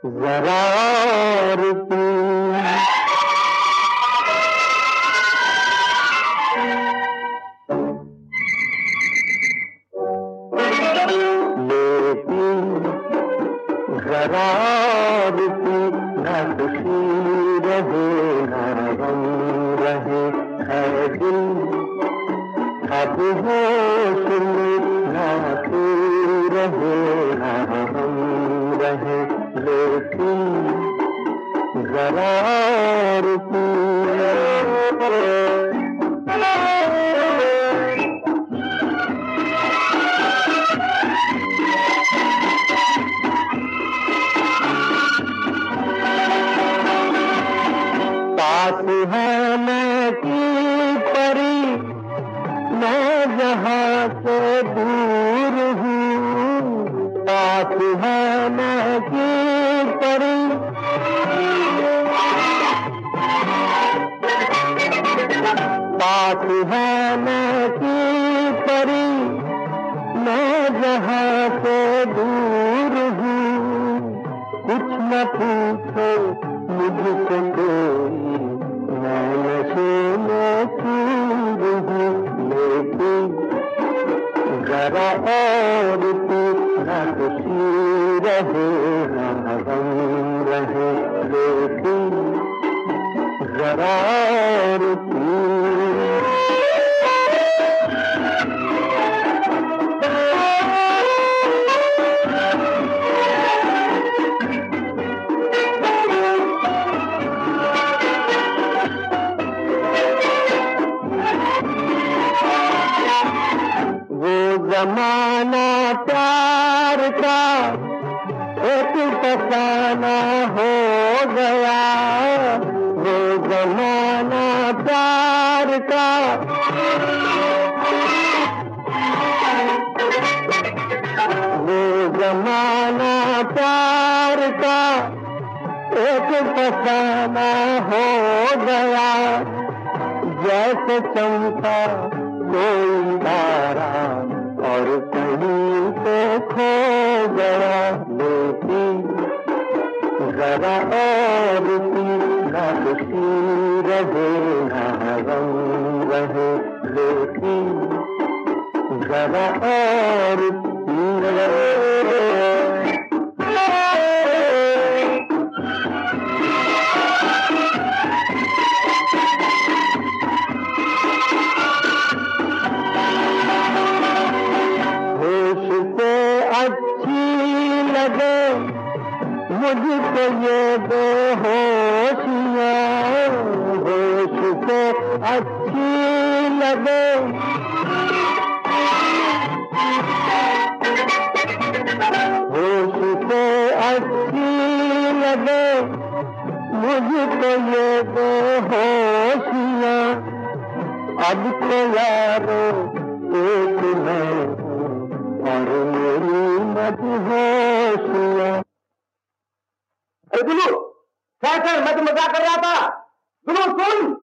जरा और पी। जरा और पी, न खुशी रहे न गम रहे, है दिल अब होश में, न तू रहे न हम रहे, लेकिन जरा और पी। पास है मैं की परी, मैं जहाँ से दूर हूँ। पास है मैं की परी, पास है मैं की परी, मैं जहाँ से दूर हूँ। कुछ न पूछो मुझसे कोई, मैं नशे में चूर हूँ, लेकिन जरा और पी, न खुशी रहे न गम रहे, लेकिन जरा और पी। जमाना प्यार का एक फसाना हो गया, वो जमाना प्यार का वो जमाना प्यार का एक फसाना हो गया। जैसे चमका कोई तारा और कहीं पे खो गया, लेकिन जरा और पी, न खुशी रहे न गम रहे, लेकिन जरा और पी। अच्छी लगे मुझको ये बेहोशियाँ, होश से अच्छी लगे होश से अच्छी लगे मुझको ये बेहोशियाँ। अब तो यारो एक मैं और मेरी मदहोशियाँ। अरे दुलू, क्या सर, मैं तो मजाक कर रहा था। दुलू सुन।